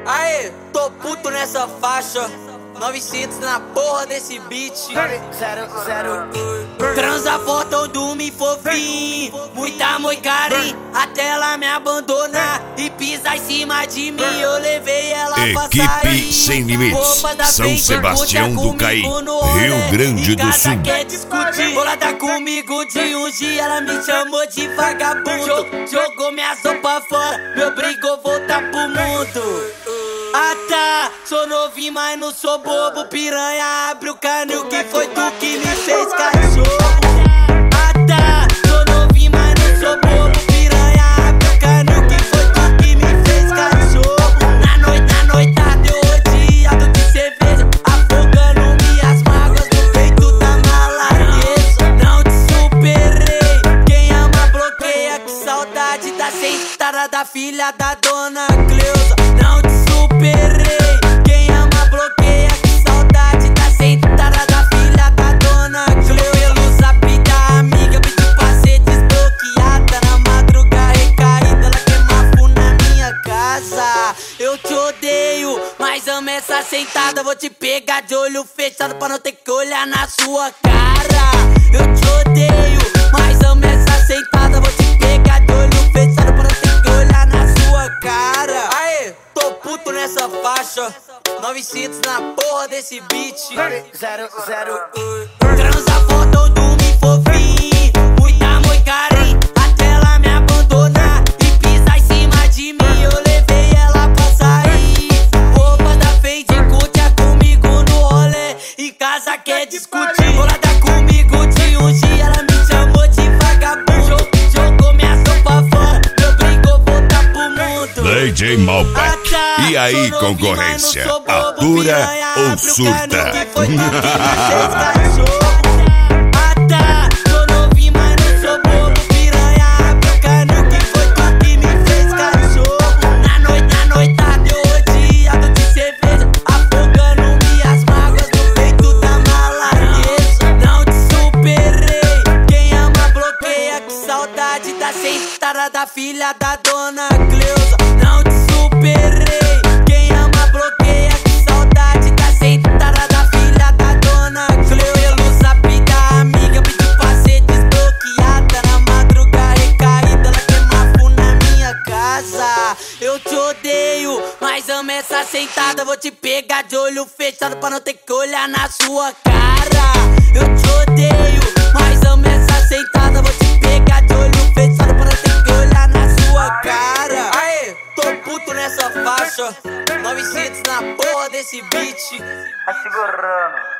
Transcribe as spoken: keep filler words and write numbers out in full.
Aê, tô puto nessa faixa. novecentos na porra desse beat. Zero, zero. Transa fortão, dorme fofinho. Muita amor e carinho, até ela me abandonar e pisar em cima de mim. Eu levei ela pra sair. Equipe Sem Limites, São Sebastião do Caí, Rio Grande do Sul. Quer discutir, bolada comigo de um dia. Ela me chamou de vagabundo, jogou minha sopa fora, me obrigou a voltar pro mundo. Ah tá, sou novinho, mas não sou bobo. Piranha, abre o canil, que foi tu que me fez cachorro. Ah tá, sou novinho, mas não sou bobo. Piranha, abre o canil, que foi tu que me fez cachorro. Na noite, na noitada eu rodeado de cerveja, afogando minhas mágoas no peito da maladeza. Não te superei, quem ama bloqueia, que saudade da sentada da filha da dona Cleusa. Não te superei, quem ama bloqueia, que saudade da sentada da filha da dona Cleusa. Pelo zap da amiga, pedi pra ser desbloqueada. Na madruga recaída, ela queima fogo na minha casa. Eu te odeio, mas amo essa sentada. Vou te pegar de olho fechado pra não ter que olhar na sua cara. Eu te odeio, mas amo essa sentada. Vou te pegar de olho fechado pra não ter que olhar na sua cara. Aê, tô puto nessa faixa. novecentos na porra desse beat. Zero, zero. Transa fortão, dorme fofinho. Muita amor e carinho, até ela me abandonar e pisar em cima de mim. Eu levei ela pra sair. Roupa da Fendi, curte comigo no rolê. Em casa quer discutir, bolada comigo de um dia. Ela me chamou de vagabundo, jogou minha sopa fora, me obrigou a voltar pro mundo. D J Malbec. E aí, concorrência? Atura ou surta? Ah tá, sou novinho, mas não sou bobo. Piranha, abre o canil, que foi tu que me fez cachorro. Na noite, na noitada eu rodeado de cerveja, afogando minhas mágoas no peito da maladeza. Não te superei, quem ama bloqueia, que saudade da sentada da filha da dona Cleusa. Não te superei, quem ama bloqueia, que saudade da sentada da filha da dona Cleusa. Pelo zap da amiga, pedi pra ser desbloqueada. Na madruga recaída, ela queima fogo na minha casa. Eu te odeio, mas amo essa sentada. Vou te pegar de olho fechado pra não ter que olhar na sua cara. Eu te odeio, mas amo essa sentada. Vou te pegar de olho fechado pra não ter que olhar na sua cara. Aê, tô puto nessa faixa. novecentos na porra desse beat. Tá segurando.